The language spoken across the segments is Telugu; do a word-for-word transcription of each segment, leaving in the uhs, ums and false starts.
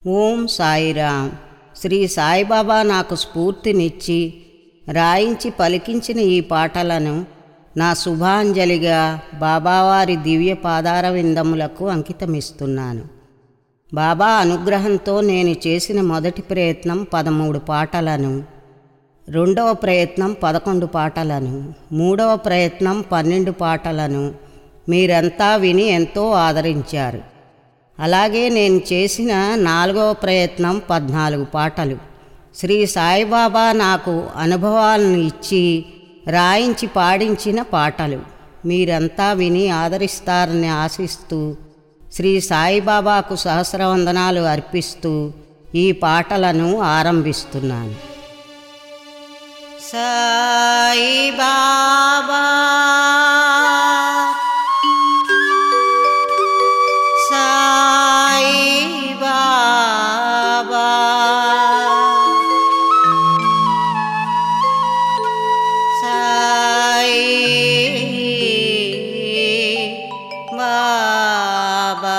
ఓం సాయిరామ్. శ్రీ సాయిబాబా నాకు స్ఫూర్తినిచ్చి రాయించి పలికించిన ఈ పాటలను నా శుభాంజలిగా బాబావారి దివ్య పాదార విందములకు అంకితమిస్తున్నాను. బాబా అనుగ్రహంతో నేను చేసిన మొదటి ప్రయత్నం పదమూడు పాటలను, రెండవ ప్రయత్నం పదకొండు పాటలను, మూడవ ప్రయత్నం పన్నెండు పాటలను మీరంతా విని ఎంతో ఆదరించారు. అలాగే నేను చేసిన నాలుగవ ప్రయత్నం పద్నాలుగు పాటలు. శ్రీ సాయిబాబా నాకు అనుభవాలను ఇచ్చి రాయించి పాడించిన పాటలు మీరంతా విని ఆదరిస్తారని ఆశిస్తూ శ్రీ సాయిబాబాకు సహస్రవందనాలు అర్పిస్తూ ఈ పాటలను ఆరంభిస్తున్నాను. సాయిబాబా సాయిబాబా సాయిబాబా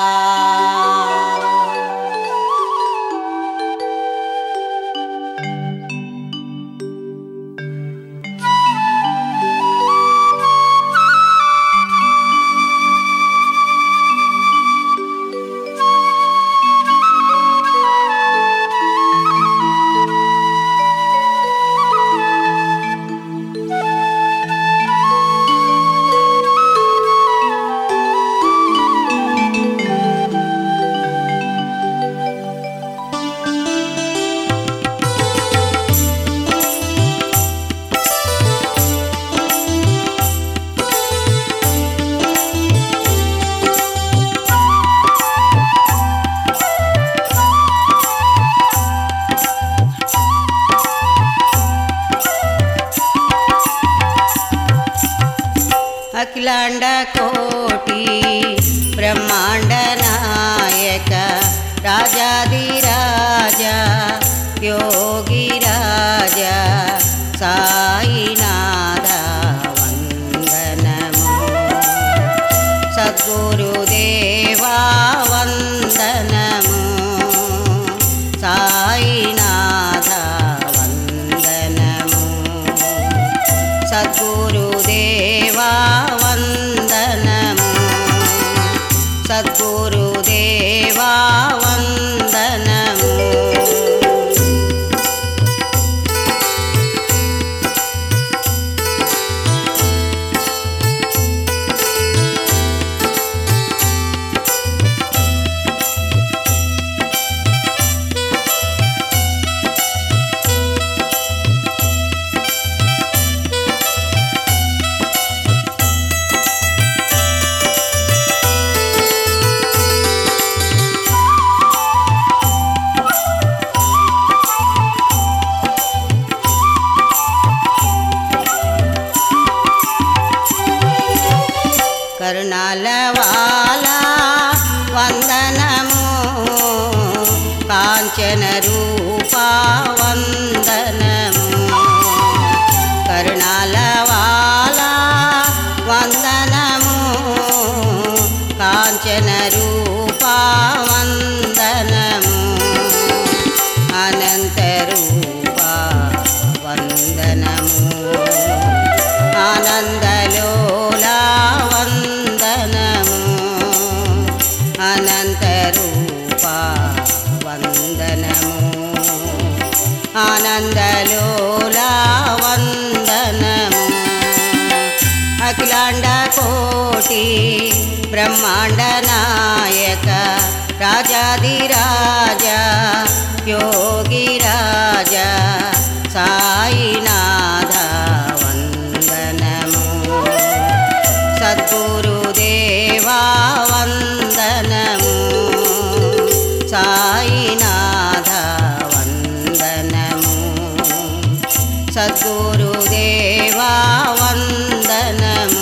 అఖిలాండ కోటి బ్రహ్మాండ నాయక రాజాదిరాజ యోగి రాజా సాయినాథ వందనము. సద్గురుదేవా వందనము. సాయినాథ వందనము. సద్గురుదేవా వందనము. సద్గురుదేవా వందనము. కరుణాల వాలా వందనము. కాంచన రూపా వందనము. కరుణాల వాలా వందనము. కాంచన రూపా వందనము. అనంత రూపా వందనము. ఆనందలోలా వందనము. అనంత రూపా వందనము. ఆనందలోలా వందనము. అఖిలాండ కోటి బ్రహ్మాండ నాయక రాజాదిరాజ యోగి రాజా సాయినాథ వందనము. సద్గురుదేవా వందనము. సాయినాథ వందనము. సద్గురుదేవా వందనము.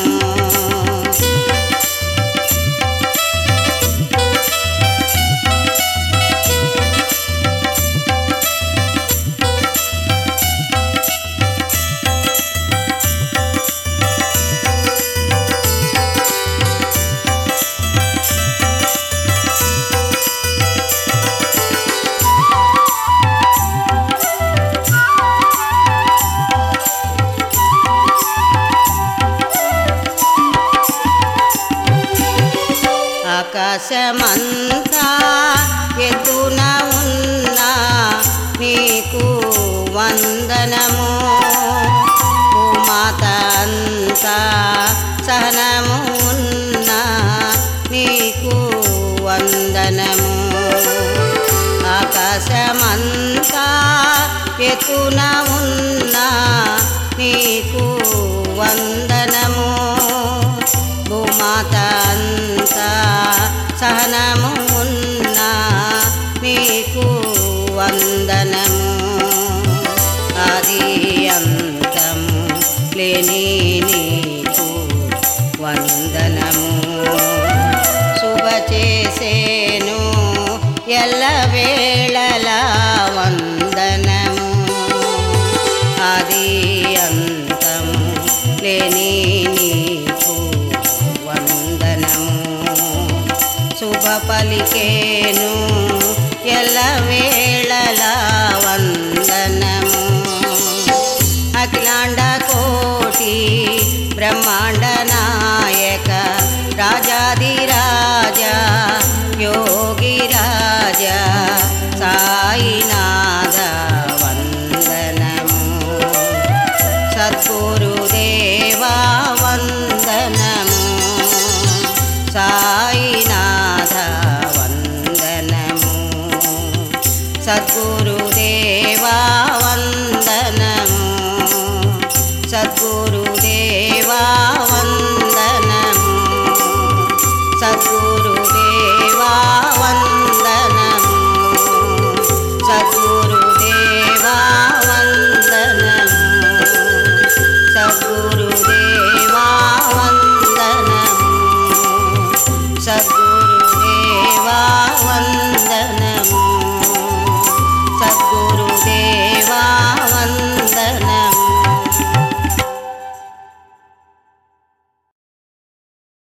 వందనము భూమాత అంతా సహనము ఉన్నా నీకు వందనము ఆకాశమంతా ఎత్తున ఉన్నా నీకు వందనము భూమాత అంతా సహనము ఉన్నా నీకు వందనము ఆది అంతము లేని నీకు వందనము శుభ చేసేను ఎల్లవేళలా వందనము ఆది అంతము లేని నీకు వందనము శుభ పలికేను ఎల్లవేళలా వందనము అఖిలాండ కోటి బ్రహ్మాండ నాయక రాజాదిరాజా యోగి రాజా సాయినాథ వందనము సద్గురుదేవా వందనము సాయినాథ వందనము సద్గురుదేవా వందనము సద్గురుదేవా వందనము సద్గురుదేవా వందనము సద్గురు